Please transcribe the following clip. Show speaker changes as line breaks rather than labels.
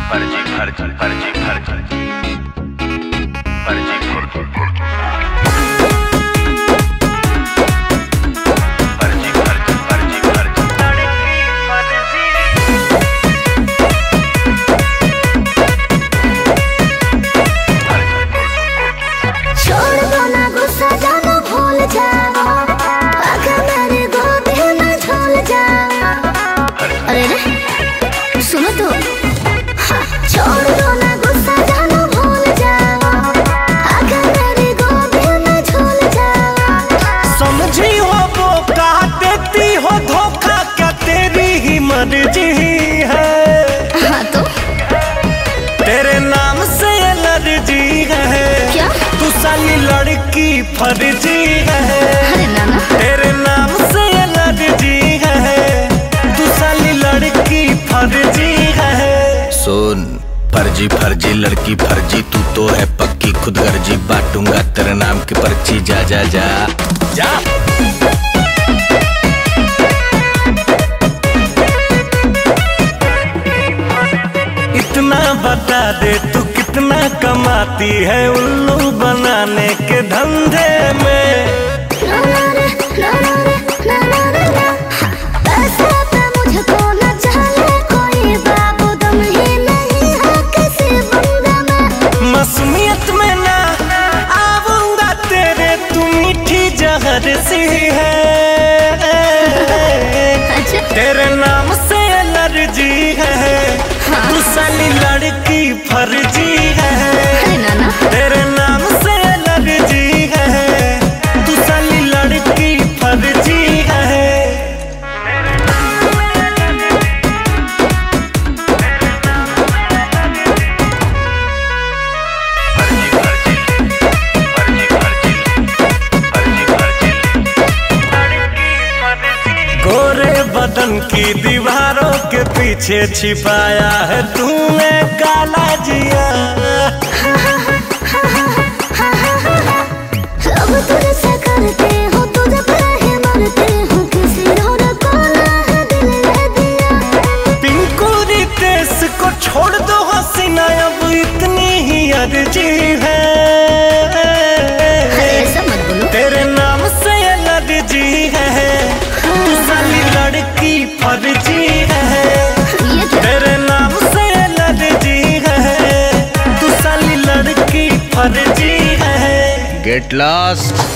फर्जी फर्जी फर्जी फर्जी फर्जी फर्जी
सुनो तो छोड़ दो ना गुस्सा जानो भूल जाओ अगर मेरी गोद में झूल जाओ।
समझी हो वो कहा देती हो धोखा क्या तेरी ही मर्जी है।
हाँ तो
तेरे नाम से एलर्जी है
क्या
तू साली लड़की फर्जी है।
अरे नाना
तेरे नाम से एलर्जी है तू साली लड़की फर्जी है।
सुन फर्जी फर्जी लड़की फर्जी तू तो है पक्की खुदगर्जी बांटूंगा तेरे नाम की पर्ची जा जा जा जा।
इतना बता दे तू कितना कमाती है उल्लू बनाने के धंधे में। मसूमियत में ना आऊंगा तेरे तू मीठी जहर सी है। तेरे नाम से एलर्जी है तू साली लड़की फर्जी है। तेरे नाम से एलर्जी है तू साली लड़की फर्जी है। गोरे बदन की दीवारों के पीछे छिपाया है तूने काला जिया।
अब तुझसे करते हो तुझे पे मरते हो किसी और को ना दिल ले दिया।
पिंकू रितेश को छोड़ दो हसीना अब इतनी ही अर्जी है।
ऐसा मत बोलो
तेरे नाम से एलर्जी है तू साली लड़की फर्जी है। तेरे नाम से एलर्जी है तू साली लड़की फर्जी है।
Get lost.